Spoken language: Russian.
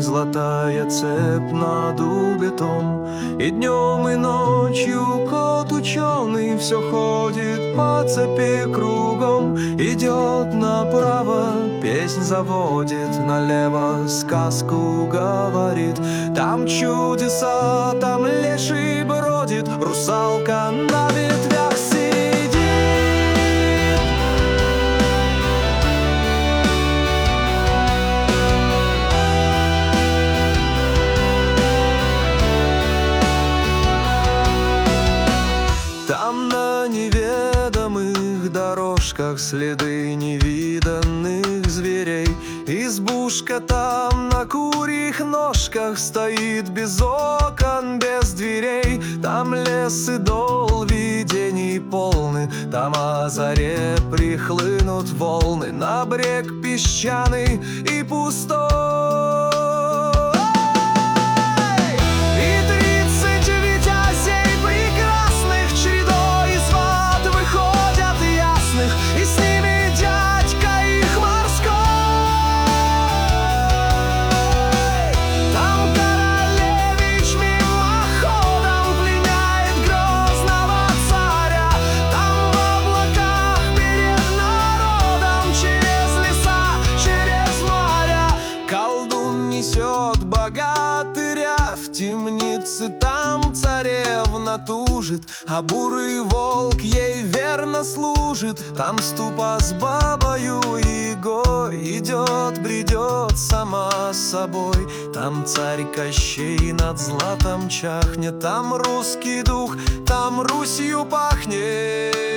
золотая цепь на дубе том. И днем, и ночью кот ученый все ходит по цепи кругом. Идет направо, песнь заводит, налево сказку говорит. Там чудеса, там леший бродит, русалка на ветвях сидит. Там на неведомых дорожках следы невиданных зверей. Избушка там на курьих ножках стоит без окон, без дверей. Там лес и дол видений полны, там о заре прихлынут волны на брег песчаный и пустой. Несет богатыря в темнице, там царевна тужит, а бурый волк ей верно служит. Там ступа с бабою Егой идет, бредет сама собой. Там царь Кощей над златом чахнет, там русский дух, там Русью пахнет.